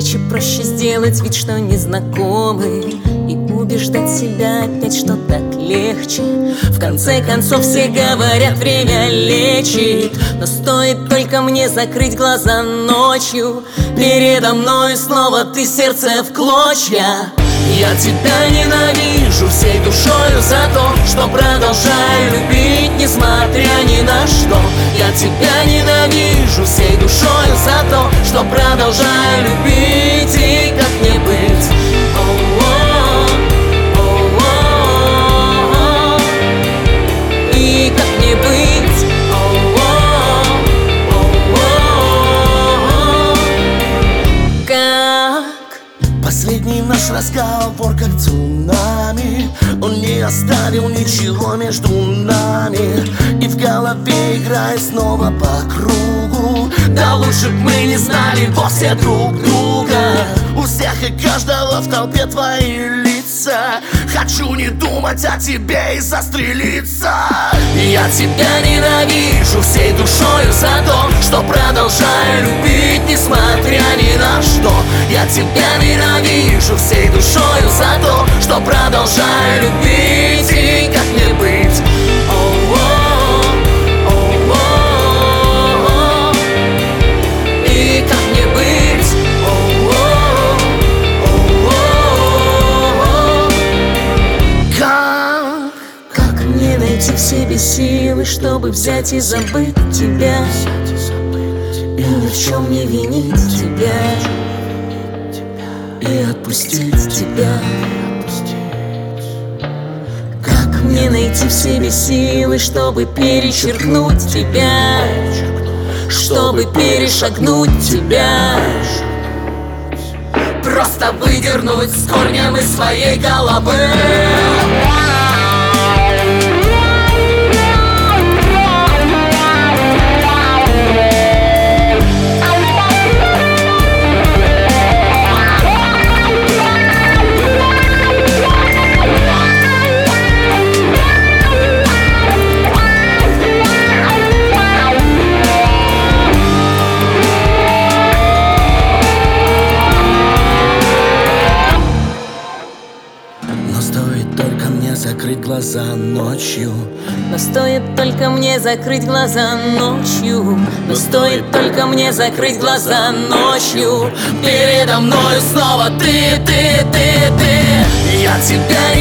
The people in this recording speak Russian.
встречи проще сделать вид, что незнакомы, и убеждать себя опять, что так легче. В конце концов все говорят, время лечит, но стоит только мне закрыть глаза ночью, передо мной снова ты, сердце в клочья. Я тебя ненавижу всей душою за то, что продолжаю любить, несмотря ни на что. Я тебя ненавижу всей душою за то, что продолжаю любить. И как мне быть? И как мне быть? Как? Последний наш разговор как цунами, он не оставил ничего между нами. И в голове играет снова по кругу. Да лучше б мы не знали вовсе друг друга. У всех и каждого в толпе твои лица. Хочу не думать о тебе и застрелиться. Я тебя ненавижу всей душою за то, что продолжаю любить, несмотря ни на что. Я тебя ненавижу всей душою за то, что продолжаю любить. И как мне быть? И как мне быть? Как мне найти в себе силы, чтобы взять и забыть тебя, и ни в чем не винить тебя, и отпустить тебя? Как мне найти в себе силы, чтобы перечеркнуть тебя, чтобы перешагнуть тебя? Просто выдернуть с корнем из своей головы. Стоит только мне закрыть глаза ночью. Но стоит только мне закрыть глаза ночью. Но стоит только мне закрыть глаза ночью, передо мной снова ты. Я тебя